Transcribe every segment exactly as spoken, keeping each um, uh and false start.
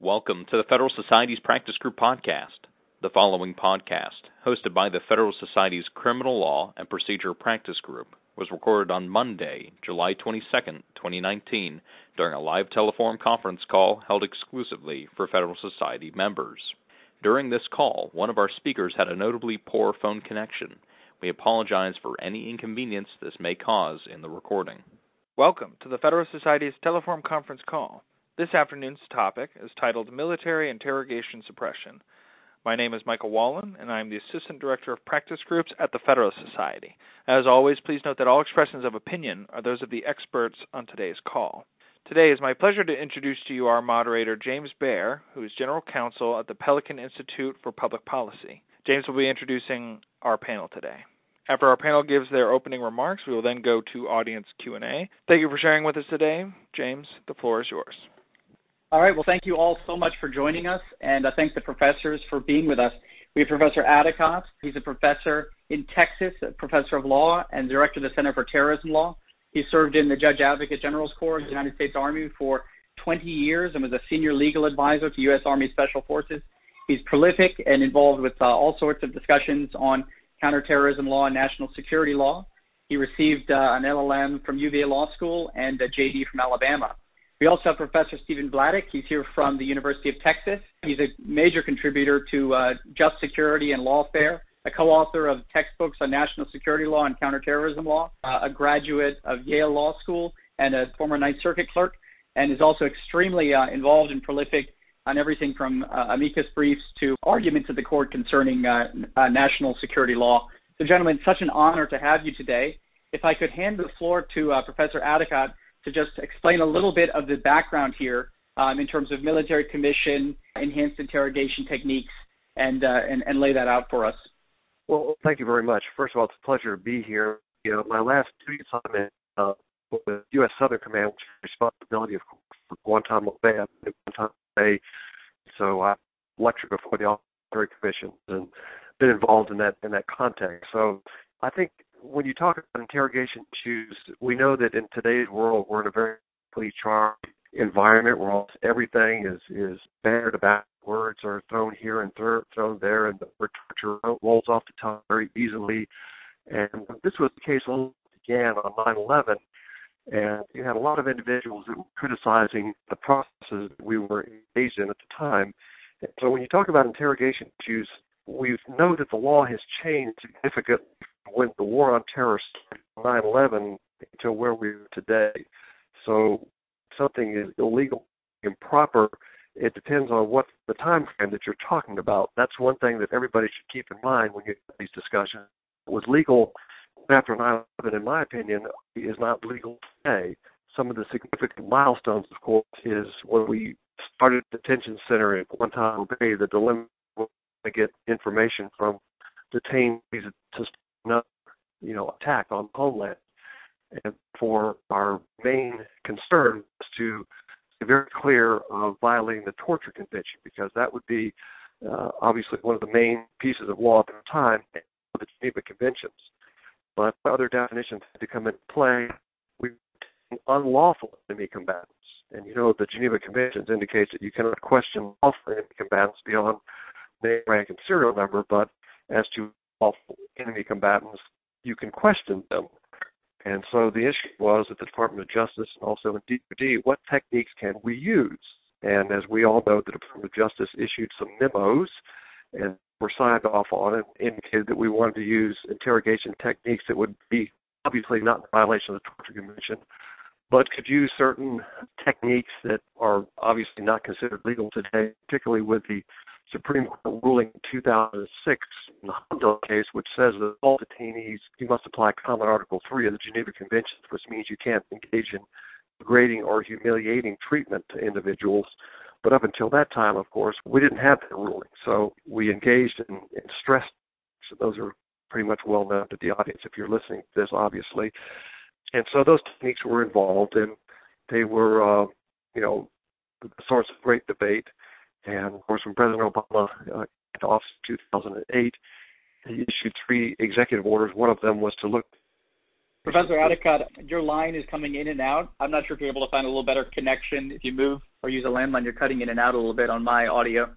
Welcome to the Federal Society's Practice Group podcast. The following podcast, hosted by the Federal Society's Criminal Law and Procedure Practice Group, was recorded on Monday, July twenty-second, twenty nineteen, during a live telephone conference call held exclusively for Federal Society members. During this call, one of our speakers had a notably poor phone connection. We apologize for any inconvenience this may cause in the recording. Welcome to the Federal Society's telephone conference call. This afternoon's topic is titled Military Interrogation Suppression. My name is Michael Wallen, and I am the Assistant Director of Practice Groups at the Federal Society. As always, please note that all expressions of opinion are those of the experts on today's call. Today, it is my pleasure to introduce to you our moderator, James Baer, who is General Counsel at the Pelican Institute for Public Policy. James will be introducing our panel today. After our panel gives their opening remarks, we will then go to audience Q and A. Thank you for sharing with us today. James, the floor is yours. All right. Well, thank you all so much for joining us, and I thank the professors for being with us. We have Professor Addicott. He's a professor in Texas, a professor of law, and director of the Center for Terrorism Law. He served in the Judge Advocate General's Corps of the United States Army for twenty years and was a senior legal advisor to U S Army Special Forces. He's prolific and involved with uh, all sorts of discussions on counterterrorism law and national security law. He received uh, an L L M from U V A Law School and a J D from Alabama. We also have Professor Stephen Vladeck. He's here from the University of Texas. He's a major contributor to uh, Just Security and Lawfare, a co-author of textbooks on national security law and counterterrorism law, uh, a graduate of Yale Law School, and a former Ninth Circuit clerk, and is also extremely uh, involved and prolific on everything from uh, amicus briefs to arguments at the court concerning uh, uh, national security law. So, gentlemen, it's such an honor to have you today. If I could hand the floor to uh, Professor Addicott to just explain a little bit of the background here um, in terms of military commission, enhanced interrogation techniques, and, uh, and and lay that out for us. Well, thank you very much. First of all, it's a pleasure to be here. You know, my last two assignment uh, with the U S Southern Command was responsibility, of course, for Guantanamo Bay. I've been at Guantanamo Bay, so I lectured before the Military Commission and been involved in that in that context. So I think when you talk about interrogation issues, we know that in today's world we're in a very politically charged environment where almost everything is is bannered about. Words are thrown here and th- thrown there, and the word torture rolls off the tongue very easily. And this was the case when it began on nine eleven, and you had a lot of individuals that were criticizing the processes that we were engaged in at the time. And so when you talk about interrogation issues, we know that the law has changed significantly when the war on terror started on nine eleven to where we are today. So something is illegal, improper. It depends on what the time frame that you're talking about. That's one thing that everybody should keep in mind when you have these discussions. It was legal after nine eleven, in my opinion, is not legal today. Some of the significant milestones, of course, is when we started the detention center in Guantanamo Bay, the dilemma was to get information from detainees to not, you know, attack on the homeland. And for our main concern was to be very clear of violating the torture convention, because that would be uh, obviously one of the main pieces of law at the time of the Geneva Conventions. But other definitions had to come into play. We unlawful enemy combatants. And you know the Geneva Conventions indicates that you cannot question lawful enemy combatants beyond name, rank, and serial number, but as to lawful enemy combatants, you can question them. And so the issue was at the Department of Justice and also in D O D, what techniques can we use? And as we all know, the Department of Justice issued some memos and were signed off on it, indicated that we wanted to use interrogation techniques that would be obviously not in violation of the Torture Convention, but could use certain techniques that are obviously not considered legal today, particularly with the Supreme Court ruling in two thousand six in the Hondo case, which says that all detainees, you must apply Common Article three of the Geneva Convention, which means you can't engage in degrading or humiliating treatment to individuals. But up until that time, of course, we didn't have that ruling. So we engaged in, in stress. So those are pretty much well known to the audience if you're listening to this, obviously. And so those techniques were involved, and they were, uh, you know, the source of great debate. And, of course, when President Obama uh, came to office in two thousand eight, he issued three executive orders. One of them was to look. Professor Addicott, your line is coming in and out. I'm not sure if you're able to find a little better connection if you move or use a landline. You're cutting in and out a little bit on my audio.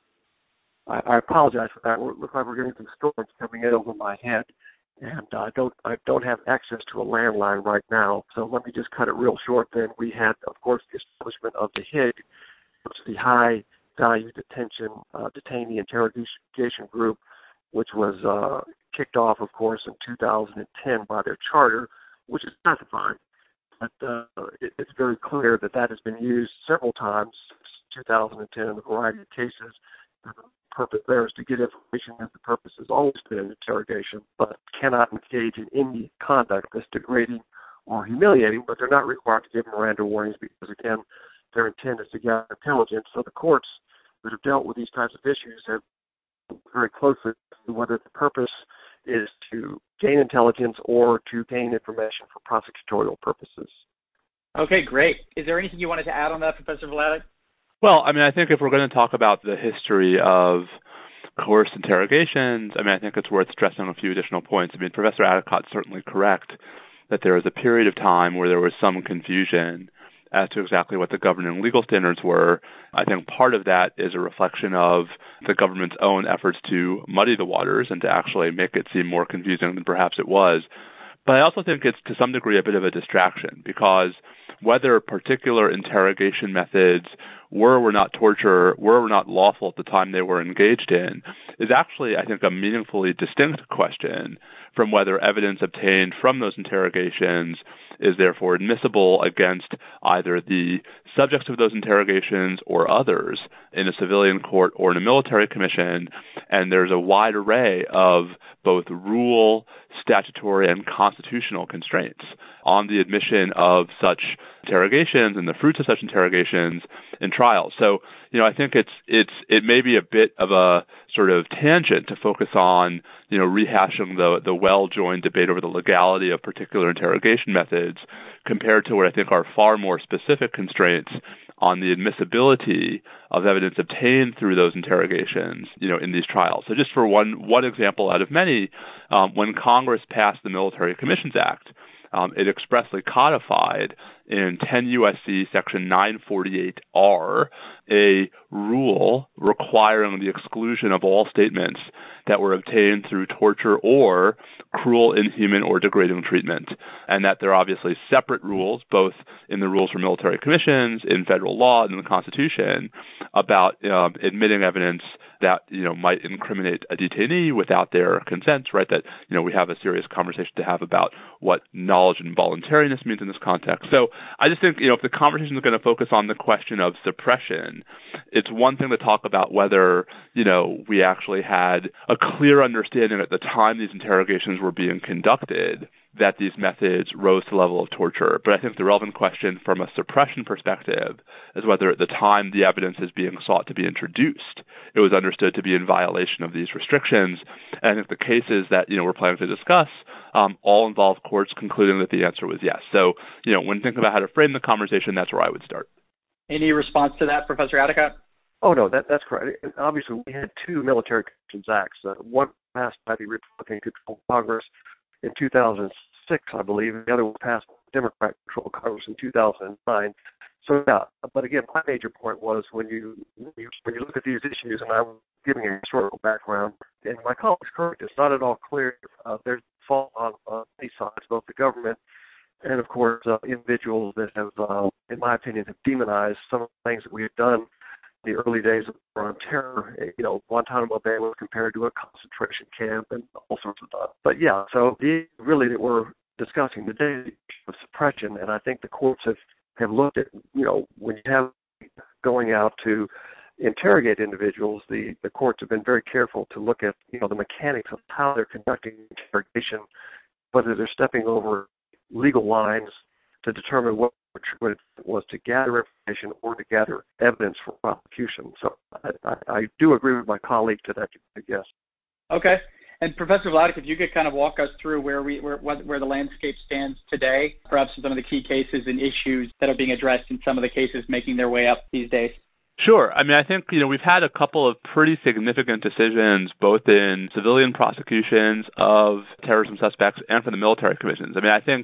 I, I apologize for that. It looks like we're getting some storms coming in over my head, and I don't I don't have access to a landline right now. So let me just cut it real short. Then we had, of course, the establishment of the H I G, which is the High Value Detention uh, Detainee Interrogation Group, which was uh, kicked off, of course, in two thousand ten by their charter, which is classified. But uh, it, it's very clear that that has been used several times since two thousand ten in a variety of cases. The purpose there is to get information, and the purpose has always been an interrogation, but cannot engage in any conduct that's degrading or humiliating, but they're not required to give Miranda warnings because, again, their intent is to gather intelligence. So the courts that have dealt with these types of issues have looked very closely to whether the purpose is to gain intelligence or to gain information for prosecutorial purposes. Okay, great. Is there anything you wanted to add on that, Professor Vladeck? Well, I mean, I think if we're going to talk about the history of coerced interrogations, I mean, I think it's worth stressing a few additional points. I mean, Professor Adicott's certainly correct that there was a period of time where there was some confusion as to exactly what the governing legal standards were. I think part of that is a reflection of the government's own efforts to muddy the waters and to actually make it seem more confusing than perhaps it was. But I also think it's to some degree a bit of a distraction, because whether particular interrogation methods were or were not torture, were or were not lawful at the time they were engaged in, is actually, I think, a meaningfully distinct question from whether evidence obtained from those interrogations is therefore admissible against either the subjects of those interrogations or others in a civilian court or in a military commission. And there's a wide array of both rule, statutory, and constitutional constraints on the admission of such interrogations and the fruits of such interrogations in trials. So, you know, I think it's it's it may be a bit of a sort of tangent to focus on, you know, rehashing the the well-joined debate over the legality of particular interrogation methods compared to what I think are far more specific constraints on the admissibility of evidence obtained through those interrogations, you know, in these trials. So just for one one example out of many, um, when Congress passed the Military Commissions Act, um, it expressly codified in ten U S C Section nine forty-eight R a rule requiring the exclusion of all statements that were obtained through torture or cruel, inhuman, or degrading treatment, and that there are obviously separate rules, both in the rules for military commissions, in federal law, and in the Constitution, about um, admitting evidence that, you know, might incriminate a detainee without their consent, right? That, you know, we have a serious conversation to have about what knowledge and voluntariness means in this context. So I just think, you know, if the conversation is going to focus on the question of suppression, it's one thing to talk about whether, you know, we actually had a clear understanding at the time these interrogations were being conducted that these methods rose to the level of torture. But I think the relevant question from a suppression perspective is whether at the time the evidence is being sought to be introduced, it was understood to be in violation of these restrictions. And I think the cases that, you know, we're planning to discuss um, all involve courts concluding that the answer was yes. So, you know, when thinking about how to frame the conversation, that's where I would start. Any response to that, Professor Adicott? Oh, no, that, that's correct. And obviously, we had two Military Commissions Acts, uh, one passed by the Republican-controlled Congress in two thousand six, I believe, and the other was passed by the Democrat-controlled Congress in two thousand nine. So, yeah, but again, my major point was when you, when you when you look at these issues, and I'm giving a historical background, and my colleague's correct, it's not at all clear. Uh, there's fault on, on many sides, both the government and, of course, uh, individuals that have, uh, in my opinion, have demonized some of the things that we have done in the early days of the war on terror. You know, Guantanamo Bay was compared to a concentration camp and all sorts of stuff. But, yeah, so the really that we're discussing today is suppression, and I think the courts have, have looked at, you know, when you have going out to interrogate individuals, the, the courts have been very careful to look at, you know, the mechanics of how they're conducting interrogation, whether they're stepping over legal lines to determine what it was to gather information or to gather evidence for prosecution. So I, I, I do agree with my colleague to that, yes. Okay. And Professor Vladeck, if you could kind of walk us through where we where, where the landscape stands today, perhaps some of the key cases and issues that are being addressed in some of the cases making their way up these days. Sure. I mean, I think, you know, we've had a couple of pretty significant decisions, both in civilian prosecutions of terrorism suspects and for the military commissions. I mean, I think,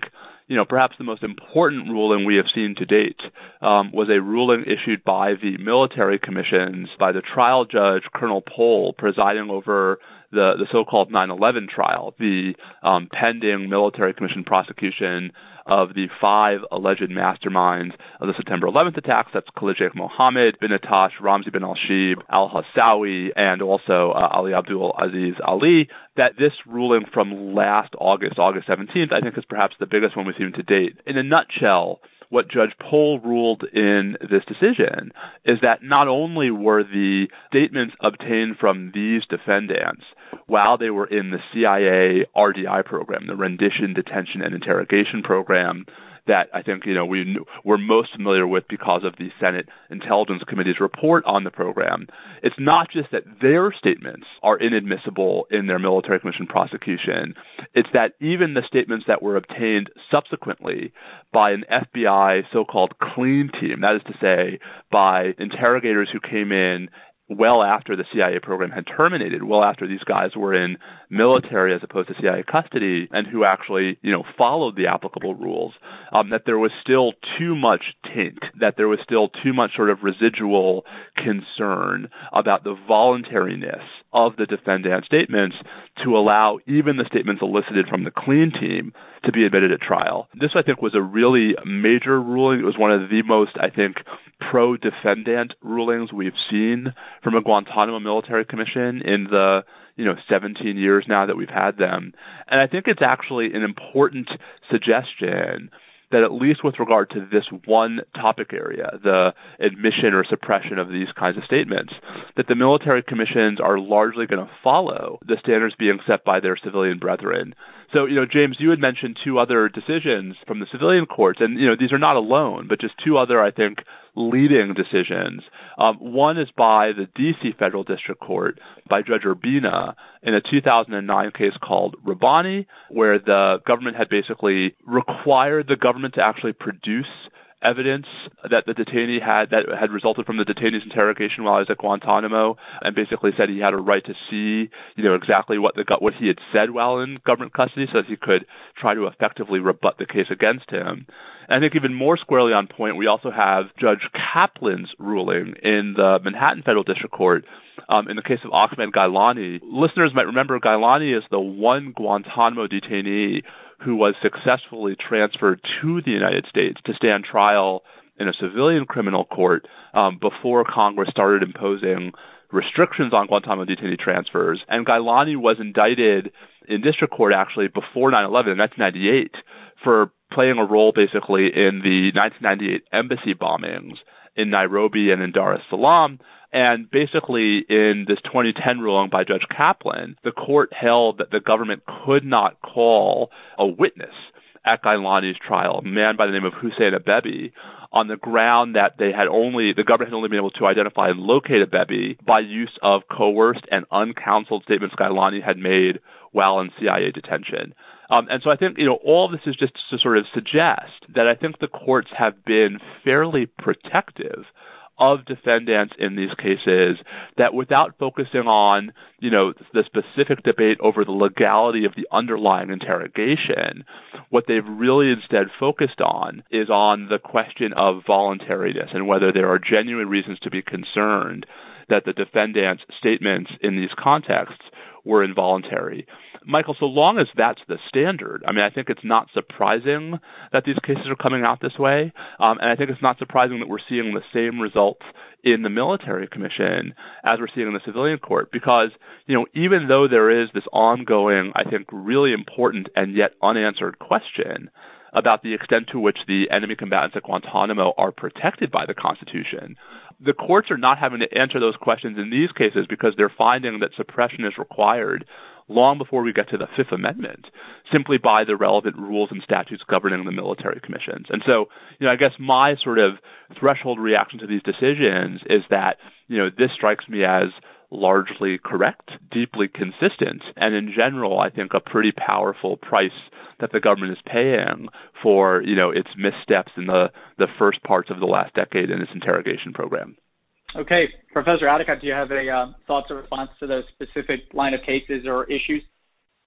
you know, perhaps the most important ruling we have seen to date um, was a ruling issued by the military commissions, by the trial judge, Colonel Pohl, presiding over the, the so-called nine eleven trial, the um, pending military commission prosecution of the five alleged masterminds of the September eleventh attacks. That's Khalid Sheikh Mohammed, bin Attash, Ramzi bin al-Shib, al-Hassawi, and also uh, Ali Abdul Aziz Ali. That this ruling from last August, August seventeenth, I think is perhaps the biggest one we've seen to date. In a nutshell, what Judge Pohl ruled in this decision is that not only were the statements obtained from these defendants while they were in the C I A R D I program, the Rendition, Detention, and Interrogation Program, that I think, you know, we knew, we're most familiar with because of the Senate Intelligence Committee's report on the program. It's not just that their statements are inadmissible in their military commission prosecution. It's that even the statements that were obtained subsequently by an F B I so-called clean team, that is to say, by interrogators who came in well after the C I A program had terminated, well after these guys were in military as opposed to C I A custody, and who actually, you know, followed the applicable rules, um, that there was still too much taint, that there was still too much sort of residual concern about the voluntariness of the defendant's statements to allow even the statements elicited from the clean team to be admitted at trial. This, I think, was a really major ruling. It was one of the most, I think, pro-defendant rulings we've seen from a Guantanamo military commission in the, you know, seventeen years now that we've had them. And I think it's actually an important suggestion that at least with regard to this one topic area, the admission or suppression of these kinds of statements, that the military commissions are largely going to follow the standards being set by their civilian brethren. So, you know, James, you had mentioned two other decisions from the civilian courts, and, you know, these are not alone, but just two other, I think, leading decisions. Um, one is by the D C Federal District Court, by Judge Urbina, in a two thousand nine case called Rabbani, where the government had basically required the government to actually produce evidence that the detainee had that had resulted from the detainee's interrogation while he was at Guantanamo, and basically said he had a right to see, you know, exactly what the what he had said while in government custody, so that he could try to effectively rebut the case against him. And I think even more squarely on point, we also have Judge Kaplan's ruling in the Manhattan Federal District Court um, in the case of Ahmed Gailani. Listeners might remember Gailani is the one Guantanamo detainee who was successfully transferred to the United States to stand trial in a civilian criminal court um, before Congress started imposing restrictions on Guantanamo detainee transfers. And Gailani was indicted in district court actually before nine eleven in nineteen ninety-eight for playing a role basically in the nineteen ninety-eight embassy bombings in Nairobi and in Dar es Salaam. And basically, in this twenty ten ruling by Judge Kaplan, the court held that the government could not call a witness at Gailani's trial, a man by the name of Hussein Abebe, on the ground that they had only the government had only been able to identify and locate Abebe by use of coerced and uncounseled statements Gailani had made while in C I A detention. Um, and so I think, you know, all of this is just to sort of suggest that I think the courts have been fairly protective of defendants in these cases, that without focusing on, you know, the specific debate over the legality of the underlying interrogation, what they've really instead focused on is on the question of voluntariness and whether there are genuine reasons to be concerned that the defendant's statements in these contexts were involuntary. Michael, so long as that's the standard, I mean, I think it's not surprising that these cases are coming out this way, um, and I think it's not surprising that we're seeing the same results in the military commission as we're seeing in the civilian court, because, you know, even though there is this ongoing, I think, really important and yet unanswered question about the extent to which the enemy combatants at Guantanamo are protected by the Constitution, the courts are not having to answer those questions in these cases because they're finding that suppression is required long before we get to the Fifth Amendment, simply by the relevant rules and statutes governing the military commissions. And so, you know, I guess my sort of threshold reaction to these decisions is that, you know, this strikes me as largely correct, deeply consistent, and in general, I think a pretty powerful price that the government is paying for, you know, its missteps in the, the first parts of the last decade in its interrogation program. Okay. Professor Adhikar, do you have a uh, thoughts or response to those specific line of cases or issues?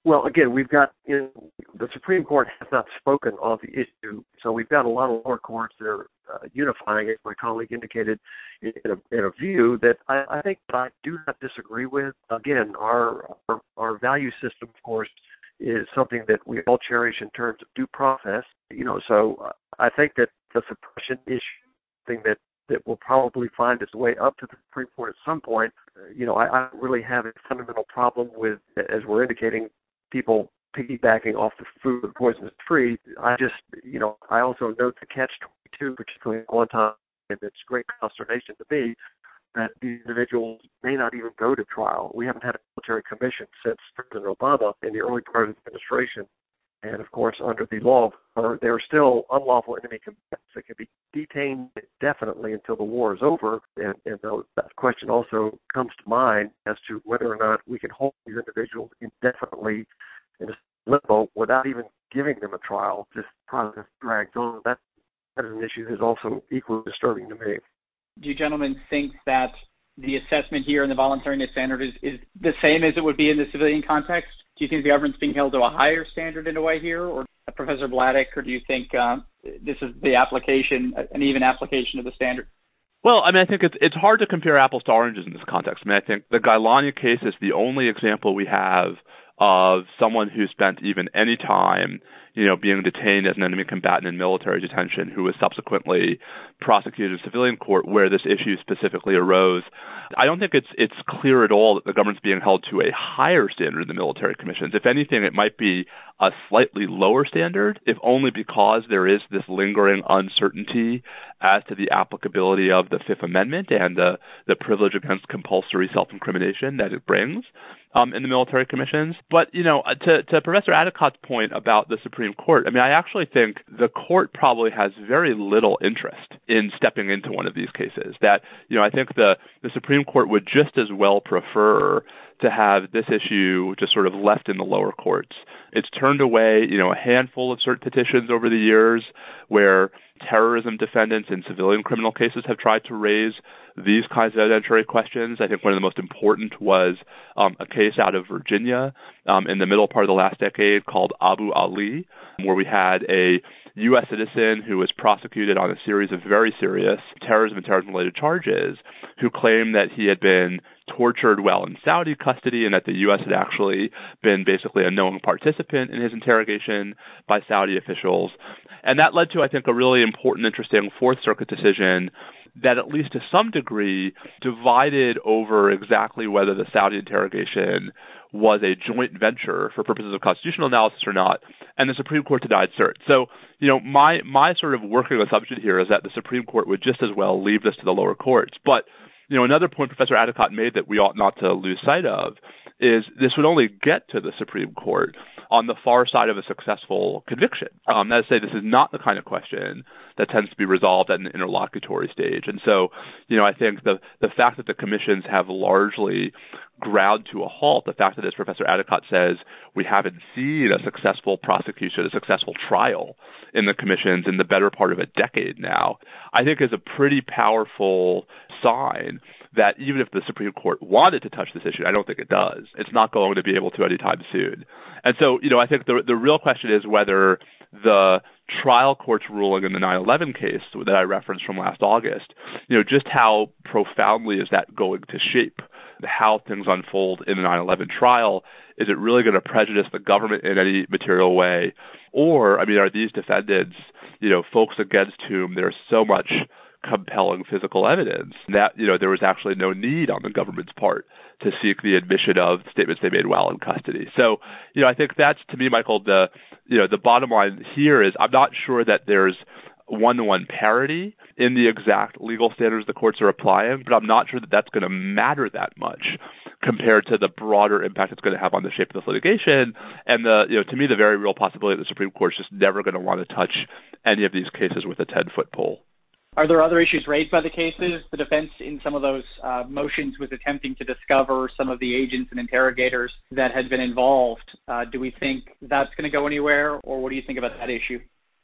Well, again, we've got, you know, the Supreme Court has not spoken on the issue, so we've got a lot of lower courts that are uh, unifying, as my colleague indicated, in a, in a view that I, I think that I do not disagree with. Again, our, our our value system, of course, is something that we all cherish in terms of due process. You know, so uh, I think that the suppression issue is something that that will probably find its way up to the Supreme Court at some point. Uh, you know, I, I don't really have a fundamental problem with, as we're indicating, people piggybacking off the food the poison is free. I just, you know, I also note the catch twenty-two, particularly in Guantanamo, and it's great consternation to me that these individuals may not even go to trial. We haven't had a military commission since President Obama in the early part of the administration. And, of course, under the law, there are still unlawful enemy combatants that can be detained indefinitely until the war is over. And, and that question also comes to mind as to whether or not we can hold these individuals indefinitely in a limbo without even giving them a trial. This process drags on. That, that is an issue that is also equally disturbing to me. Do you gentlemen think that the assessment here in the voluntariness standard is, is the same as it would be in the civilian context? Do you think the government's being held to a higher standard in a way here, or uh, Professor Vladeck, or do you think uh, this is the application, an even application of the standard? Well, I mean, I think it's it's hard to compare apples to oranges in this context. I mean, I think the Gailani case is the only example we have of someone who spent even any time, you know, being detained as an enemy combatant in military detention who was subsequently prosecuted in civilian court where this issue specifically arose. I don't think it's it's clear at all that the government's being held to a higher standard in the military commissions. If anything, it might be a slightly lower standard, if only because there is this lingering uncertainty as to the applicability of the Fifth Amendment and the, the privilege against compulsory self-incrimination that it brings um, in the military commissions. But, you know, to, to Professor Adicott's point about the Supreme Court, I mean, I actually think the court probably has very little interest in stepping into one of these cases. That, you know, I think the, the Supreme Court would just as well prefer to have this issue just sort of left in the lower courts. It's turned away, you know, a handful of cert petitions over the years where terrorism defendants in civilian criminal cases have tried to raise these kinds of evidentiary questions. I think one of the most important was um, a case out of Virginia um, in the middle part of the last decade called Abu Ali, where we had a U S citizen who was prosecuted on a series of very serious terrorism and terrorism-related charges, who claimed that he had been tortured while in Saudi custody and that the U S had actually been basically a knowing participant in his interrogation by Saudi officials. And that led to, I think, a really important, interesting Fourth Circuit decision that at least to some degree divided over exactly whether the Saudi interrogation was a joint venture for purposes of constitutional analysis or not, and the Supreme Court denied cert. So, you know, my my sort of working assumption here is that the Supreme Court would just as well leave this to the lower courts. But, you know, another point Professor Adicott made that we ought not to lose sight of is this would only get to the Supreme Court on the far side of a successful conviction. Um, that is to say, this is not the kind of question that tends to be resolved at an interlocutory stage. And so, you know, I think the the fact that the commissions have largely ground to a halt, the fact that, as Professor Adicott says, we haven't seen a successful prosecution, a successful trial in the commissions in the better part of a decade now, I think is a pretty powerful sign that even if the Supreme Court wanted to touch this issue, I don't think it does, it's not going to be able to anytime soon. And so, you know, I think the the real question is whether the trial court's ruling in the nine eleven case that I referenced from last August, you know, just how profoundly is that going to shape how things unfold in the nine eleven trial? Is it really going to prejudice the government in any material way? Or, I mean, are these defendants, you know, folks against whom there's so much compelling physical evidence that, you know, there was actually no need on the government's part to seek the admission of statements they made while in custody? So, you know, I think that's, to me, Michael, the, you know, the bottom line here is I'm not sure that there's one-to-one parity in the exact legal standards the courts are applying, but I'm not sure that that's going to matter that much compared to the broader impact it's going to have on the shape of this litigation. And the, you know, to me, the very real possibility that the Supreme Court is just never going to want to touch any of these cases with a ten-foot pole. Are there other issues raised by the cases? The defense in some of those uh, motions was attempting to discover some of the agents and interrogators that had been involved. Uh, do we think that's going to go anywhere, or what do you think about that issue?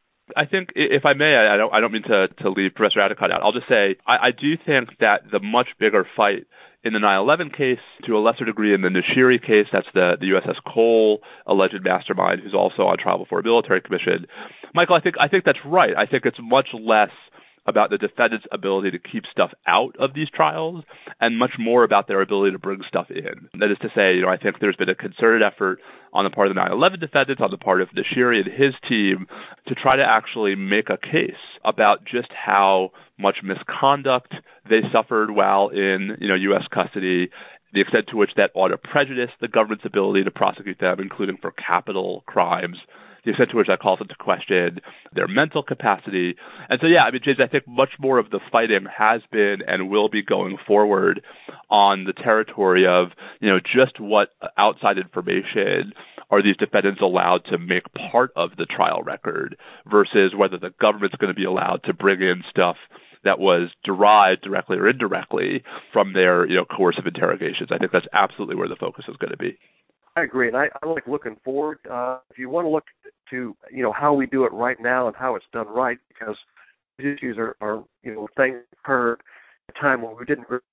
I think, if I may, I don't I don't mean to, to leave Professor Adicott out. I'll just say I, I do think that the much bigger fight in the nine eleven case, to a lesser degree in the Nashiri case, that's the, the U S S Cole alleged mastermind who's also on trial before a military commission. Michael, I think I think that's right. I think it's much less about the defendant's ability to keep stuff out of these trials and much more about their ability to bring stuff in. That is to say, you know, I think there's been a concerted effort on the part of the nine eleven defendants, on the part of Nashiri and his team, to try to actually make a case about just how much misconduct they suffered while in, you know, U S custody, the extent to which that ought to prejudice the government's ability to prosecute them, including for capital crimes, the extent to which that calls into question their mental capacity. And so, yeah, I mean, James, I think much more of the fighting has been and will be going forward on the territory of, you know, just what outside information are these defendants allowed to make part of the trial record versus whether the government's going to be allowed to bring in stuff that was derived directly or indirectly from their, you know, coercive interrogations. I think that's absolutely where the focus is going to be. I agree, and I, I like looking forward. Uh, if you want to look to, you know, how we do it right now and how it's done right, because these issues are, are you know, things occurred at a time when we didn't really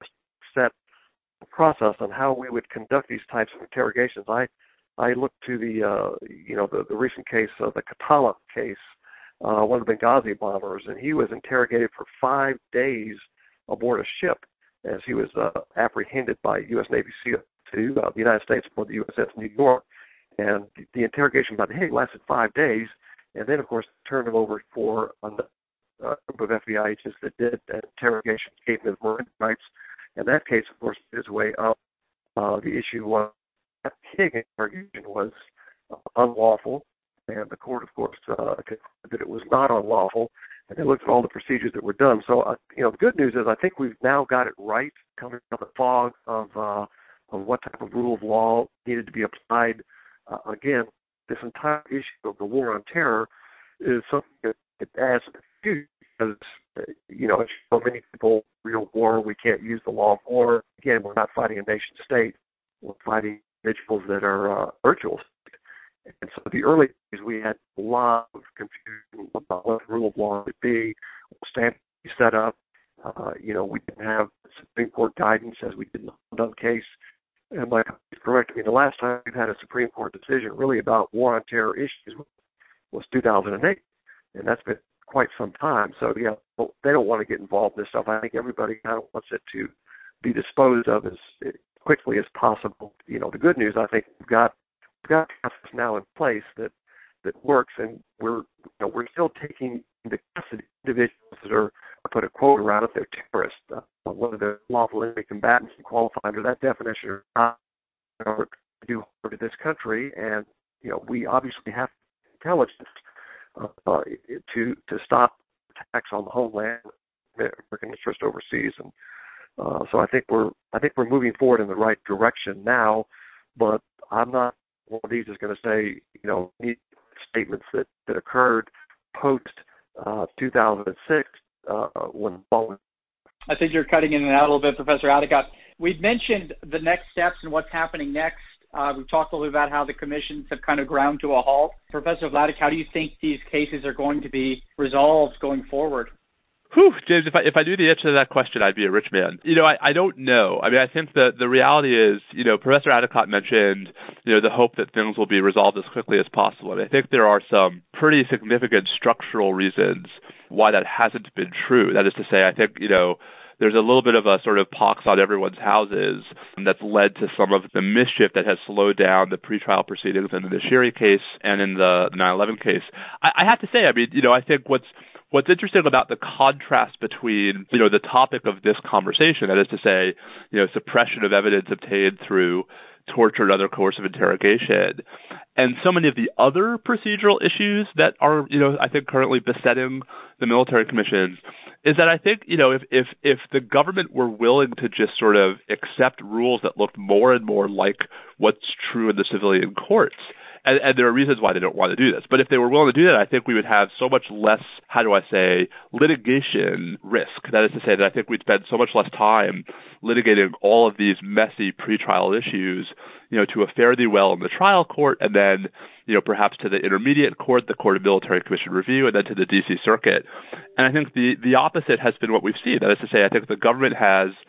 set a process on how we would conduct these types of interrogations. I I look to the, uh, you know, the, the recent case, uh, the Katalah case, uh, one of the Benghazi bombers, and he was interrogated for five days aboard a ship as he was uh, apprehended by U S Navy SEAL to uh, the United States for the U S S New York. And the, the interrogation by the Hague lasted five days, and then, of course, turned him over for a uh, group of F B I agents that did an interrogation, gave him his Miranda rights. And that case, of course, made its way up. Uh, the issue was that Hague interrogation was uh, unlawful, and the court, of course, uh, concluded that it was not unlawful, and they looked at all the procedures that were done. So, uh, you know, the good news is I think we've now got it right, coming out of the fog of uh, of what type of rule of law needed to be applied. Uh, again, this entire issue of the war on terror is something that it adds to the future because, uh, you know, so many people, real war, we can't use the law of war. Again, we're not fighting a nation state. We're fighting individuals that are uh, virtual state. And so the early days, we had a lot of confusion about what the rule of law would be, what standards we set up. Uh, you know, we didn't have Supreme Court guidance as we did in the Hamdan case. And Mike is correct. I mean, the last time we've had a Supreme Court decision really about war on terror issues was two thousand eight, and that's been quite some time. So, yeah, they don't want to get involved in this stuff. I think everybody kind of wants it to be disposed of as quickly as possible. You know, the good news, I think, we've got we've got process now in place that that works, and we're you know, we're still taking into custody individuals that are, I put a quote around it, they're terrorists, uh, whether they're lawful enemy combatants and qualify under that definition or not, or do harm to this country. And, you know, we obviously have intelligence uh, uh, to to stop attacks on the homeland, American interest overseas. And uh, so I think we're I think we're moving forward in the right direction now, but I'm not one of these is going to say, you know, statements that, that occurred post uh, two thousand six uh, when falling. I think you're cutting in and out a little bit, Professor Adicott. We've mentioned the next steps and what's happening next. Uh, we've talked a little bit about how the commissions have kind of ground to a halt. Professor Vladeck, how do you think these cases are going to be resolved going forward? Whew, James, if I if I knew the answer to that question, I'd be a rich man. You know, I, I don't know. I mean, I think that the reality is, you know, Professor Adicott mentioned, you know, the hope that things will be resolved as quickly as possible. And I think there are some pretty significant structural reasons why that hasn't been true. That is to say, I think, you know, there's a little bit of a sort of pox on everyone's houses that's led to some of the mischief that has slowed down the pretrial proceedings in the Nashiri case and in the nine eleven case. I, I have to say, I mean, you know, I think what's What's interesting about the contrast between, you know, the topic of this conversation, that is to say, you know, suppression of evidence obtained through torture and other coercive interrogation, and so many of the other procedural issues that are, you know, I think currently besetting the military commissions, is that I think, you know, if if if the government were willing to just sort of accept rules that looked more and more like what's true in the civilian courts, And, and there are reasons why they don't want to do this. But if they were willing to do that, I think we would have so much less, how do I say, litigation risk. That is to say that I think we'd spend so much less time litigating all of these messy pretrial issues, you know, to a fare thee well in the trial court, and then, you know, perhaps to the intermediate court, the Court of Military Commission Review, and then to the D C Circuit. And I think the, the opposite has been what we've seen. That is to say, I think the government has,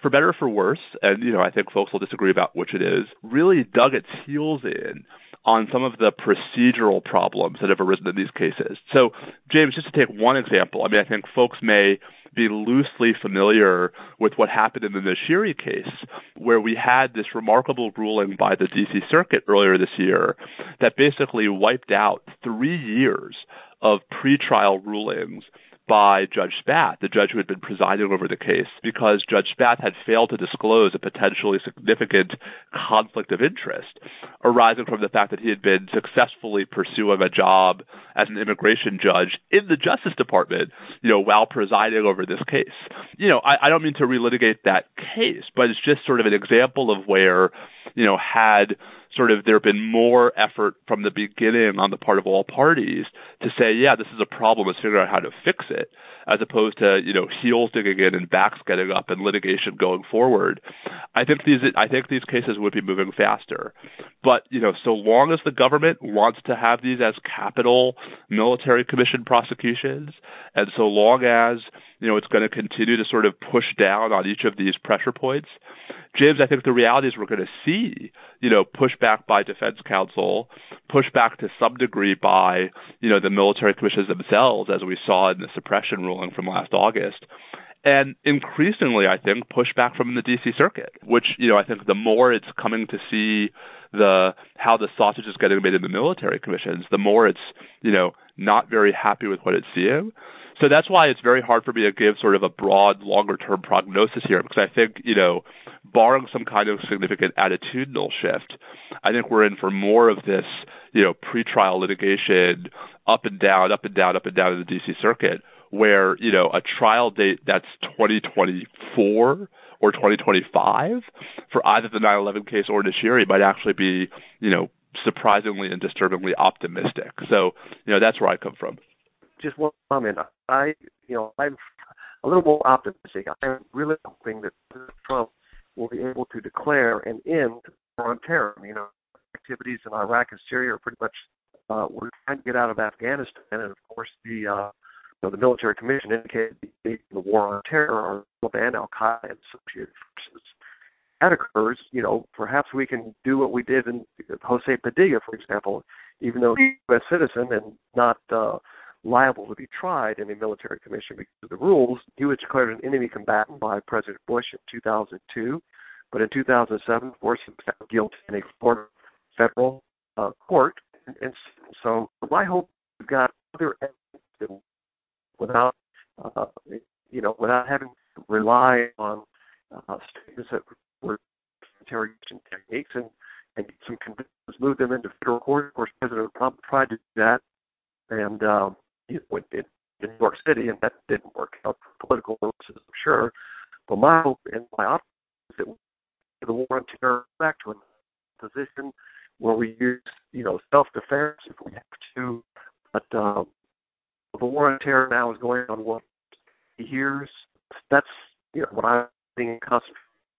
for better or for worse, and, you know, I think folks will disagree about which it is, really dug its heels in on some of the procedural problems that have arisen in these cases. So, James, just to take one example, I mean, I think folks may be loosely familiar with what happened in the Nashiri case, where we had this remarkable ruling by the D C Circuit earlier this year that basically wiped out three years of pretrial rulings by Judge Spath, the judge who had been presiding over the case, because Judge Spath had failed to disclose a potentially significant conflict of interest arising from the fact that he had been successfully pursuing a job as an immigration judge in the Justice Department, you know, while presiding over this case. You know, I, I don't mean to relitigate that case, but it's just sort of an example of where, you know, had sort of there been more effort from the beginning on the part of all parties to say, yeah, this is a problem, let's figure out how to fix it, as opposed to, you know, heels digging in and backs getting up and litigation going forward. I think these I think these cases would be moving faster. But, you know, so long as the government wants to have these as capital military commission prosecutions, and so long as, you know, it's going to continue to sort of push down on each of these pressure points, James, I think the reality is we're going to see, you know, pushback by defense counsel, pushback to some degree by, you know, the military commissions themselves, as we saw in the suppression ruling from last August. And increasingly, I think, pushback from the D C Circuit, which, you know, I think the more it's coming to see the how the sausage is getting made in the military commissions, the more it's, you know, not very happy with what it's seeing. So that's why it's very hard for me to give sort of a broad, longer-term prognosis here, because I think, you know, barring some kind of significant attitudinal shift, I think we're in for more of this, you know, pretrial litigation up and down, up and down, up and down in the D C Circuit, where, you know, a trial date that's twenty twenty-four or twenty twenty-five for either the nine eleven case or Nashiri might actually be, you know, surprisingly and disturbingly optimistic. So, you know, that's where I come from. Just one comment. I, you know, I'm a little more optimistic. I'm really hoping that Trump will be able to declare an end to the war on terror. You know, activities in Iraq and Syria are pretty much, uh, we're trying to get out of Afghanistan, and of course the, uh, you know, the military commission indicated the, the war on terror are Taliban, Al Qaeda, and associated forces. That occurs, you know, perhaps we can do what we did in Jose Padilla, for example, even though he's a U S citizen and not uh, liable to be tried in a military commission because of the rules. He was declared an enemy combatant by President Bush in two thousand two, but in two thousand seven, of course, he was found guilty in a foreign federal uh, court. And, and so my hope is we've got other evidence without, uh, you know, without having to rely on uh, statements that were interrogation techniques and, and get some convictions, move them into federal court. Of course, President Trump tried to do that, and um, It went in New York City, and that didn't work out for political purposes, I'm sure. But my hope and my optimism is that we get the war on terror back to a position where we use, you know, self-defense if we have to. But um, the war on terror now is going on what years. That's, you know, what I'm seeing in Constitution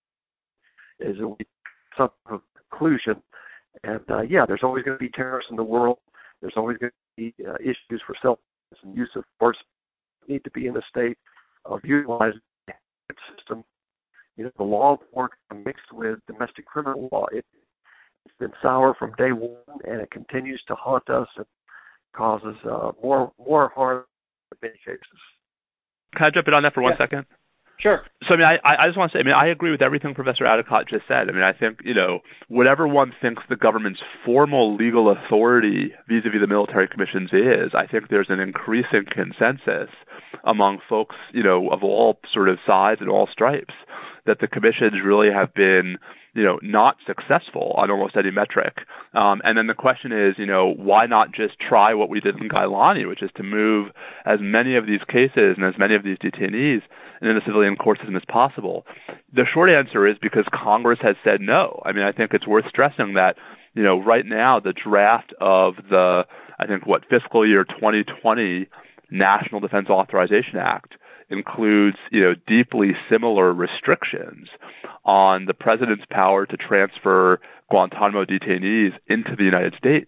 is that we some sort of conclusion. And uh, yeah, there's always going to be terrorists in the world. There's always going to be uh, issues for self and use of force need to be in a state of utilizing the system. You know, the law of war mixed with domestic criminal law. It, it's been sour from day one, and it continues to haunt us and causes uh, more more harm in many cases. Can I jump in on that for one yeah. second? Sure. So, I mean, I, I just want to say, I mean, I agree with everything Professor Adicott just said. I mean, I think, you know, whatever one thinks the government's formal legal authority vis-a-vis the military commissions is, I think there's an increasing consensus among folks, you know, of all sort of sides and all stripes that the commissions really have been, you know, not successful on almost any metric. Um, and then the question is, you know, why not just try what we did in Gailani, which is to move as many of these cases and as many of these detainees in the civilian court system as possible? The short answer is because Congress has said no. I mean, I think it's worth stressing that, you know, right now the draft of the, I think, what, fiscal year twenty twenty National Defense Authorization Act includes, you know, deeply similar restrictions on the president's power to transfer Guantanamo detainees into the United States.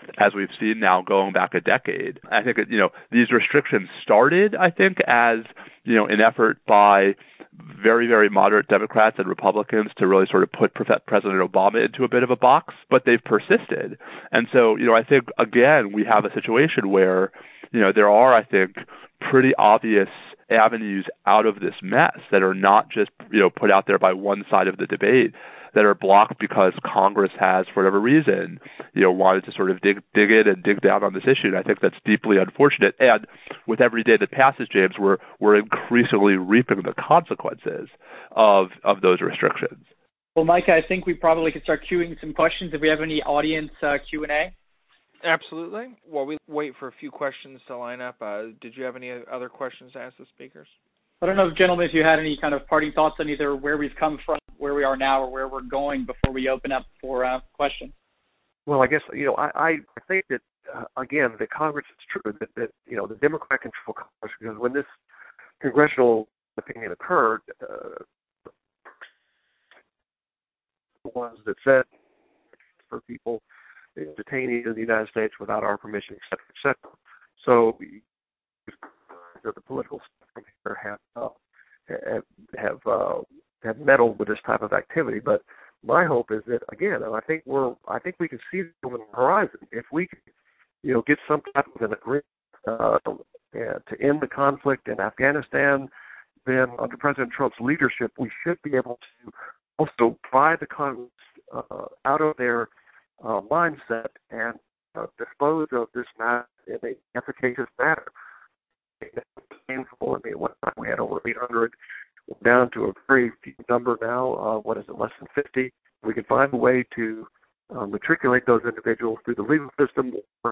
as we've seen now going back a decade. I think, you know, these restrictions started, I think, as, you know, an effort by very, very moderate Democrats and Republicans to really sort of put President Obama into a bit of a box, but they've persisted. And so, you know, I think, again, we have a situation where, you know, there are, I think, pretty obvious avenues out of this mess that are not just, you know, put out there by one side of the debate, that are blocked because Congress has, for whatever reason, you know, wanted to sort of dig dig in and dig down on this issue. And I think that's deeply unfortunate. And with every day that passes, James, we're we're increasingly reaping the consequences of of those restrictions. Well, Micah, I think we probably could start queuing some questions if we have any audience uh, Q and A. Absolutely. While we wait for a few questions to line up, uh, did you have any other questions to ask the speakers? I don't know, gentlemen, if you had any kind of parting thoughts on either where we've come from, where we are now, or where we're going before we open up for uh, questions. Well, I guess, you know, I, I think that, uh, again, that Congress, it's true that, that, you know, the Democrat-controlled Congress, because when this congressional opinion occurred, uh, the ones that said for people, detainees in the United States without our permission, et cetera, et cetera. So the political spectrum here have uh, have have, uh, have meddled with this type of activity. But my hope is that, again, and I think we're I think we can see it on the horizon. If we can, you know, get some type of an agreement uh, to end the conflict in Afghanistan, then under President Trump's leadership, we should be able to also pry the Congress uh, out of their Uh, mindset and uh, dispose of this matter in an efficacious manner. It's painful. I mean, one time we had over eight hundred, we're down to a very few number now. Uh, what is it, less than fifty? We can find a way to uh, matriculate those individuals through the legal system or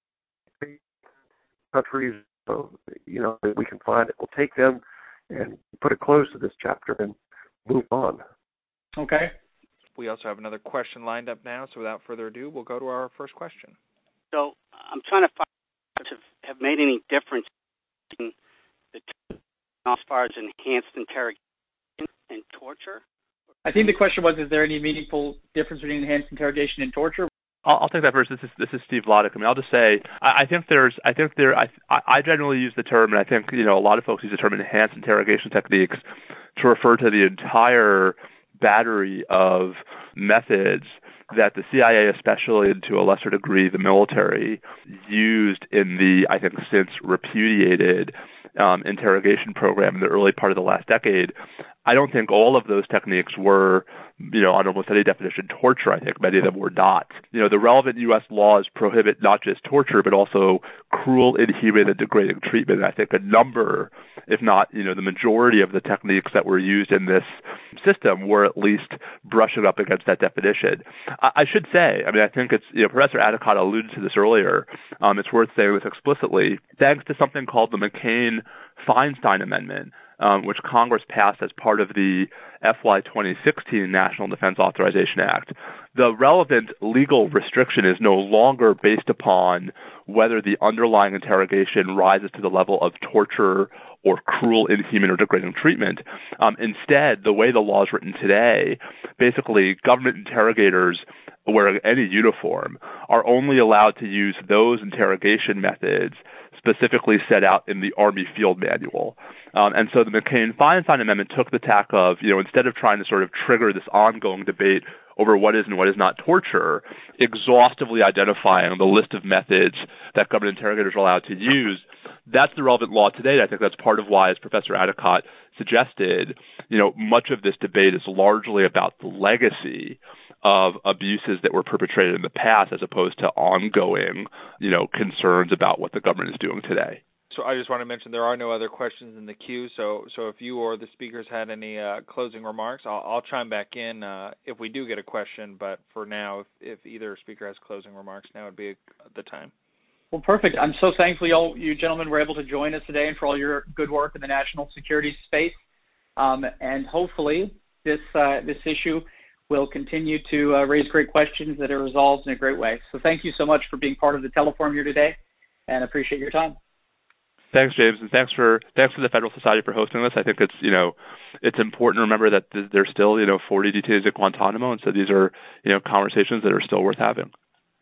countries, so, you know, that we can find it will take them and put a close to this chapter and move on. Okay. We also have another question lined up now, so without further ado, we'll go to our first question. So I'm trying to find out if have made any difference in the two as far as enhanced interrogation and torture. I think the question was, is there any meaningful difference between enhanced interrogation and torture? I'll, I'll take that first. This is this is Steve Vladeck. I mean, I'll just say I, I think there's I think there I I generally use the term, and I think, you know, a lot of folks use the term enhanced interrogation techniques to refer to the entire battery of methods that the C I A, especially, and to a lesser degree the military, used in the, I think, since repudiated um, interrogation program in the early part of the last decade. I don't think all of those techniques were, you know, on almost any definition, torture. I think many of them were not. You know, the relevant U S laws prohibit not just torture, but also cruel, inhuman, and degrading treatment. And I think a number, if not, you know, the majority of the techniques that were used in this system were at least brushing up against that definition. I, I should say, I mean, I think it's, you know, Professor Adicott alluded to this earlier. Um, it's worth saying this explicitly. Thanks to something called the McCain-Feinstein Amendment, Um, which Congress passed as part of the F Y twenty sixteen National Defense Authorization Act, the relevant legal restriction is no longer based upon whether the underlying interrogation rises to the level of torture or cruel, inhuman, or degrading treatment. Um, instead, the way the law is written today, basically government interrogators wearing any uniform are only allowed to use those interrogation methods specifically set out in the Army Field Manual. Um, and so the McCain-Feinstein Amendment took the tack of, you know, instead of trying to sort of trigger this ongoing debate over what is and what is not torture, exhaustively identifying the list of methods that government interrogators are allowed to use. That's the relevant law today. I think that's part of why, as Professor Adicott suggested, you know, much of this debate is largely about the legacy of abuses that were perpetrated in the past as opposed to ongoing, you know, concerns about what the government is doing today. So I just want to mention there are no other questions in the queue, so so if you or the speakers had any uh, closing remarks, I'll, I'll chime back in uh, if we do get a question, but for now, if, if either speaker has closing remarks, now would be the time. Well, perfect. I'm so thankful you, all, you gentlemen were able to join us today and for all your good work in the national security space, um, and hopefully this uh, this issue will continue to uh, raise great questions that are resolved in a great way. So thank you so much for being part of the Teleforum here today, and appreciate your time. Thanks, James, and thanks for thanks for the Federal Society for hosting this. I think it's, you know, it's important to remember that th- there's still, you know, forty detainees at Guantanamo, and so these are, you know, conversations that are still worth having.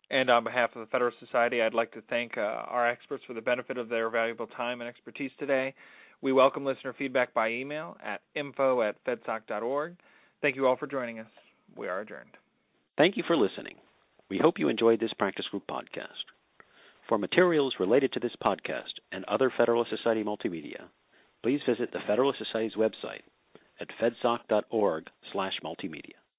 And on behalf of the Federalist Society, I'd like to thank uh, our experts for the benefit of their valuable time and expertise today. We welcome listener feedback by email at info at fedsoc dot org. Thank you all for joining us. We are adjourned. Thank you for listening. We hope you enjoyed this Practice Group podcast. For materials related to this podcast and other Federalist Society multimedia, please visit the Federalist Society's website at fedsoc dot org slash multimedia.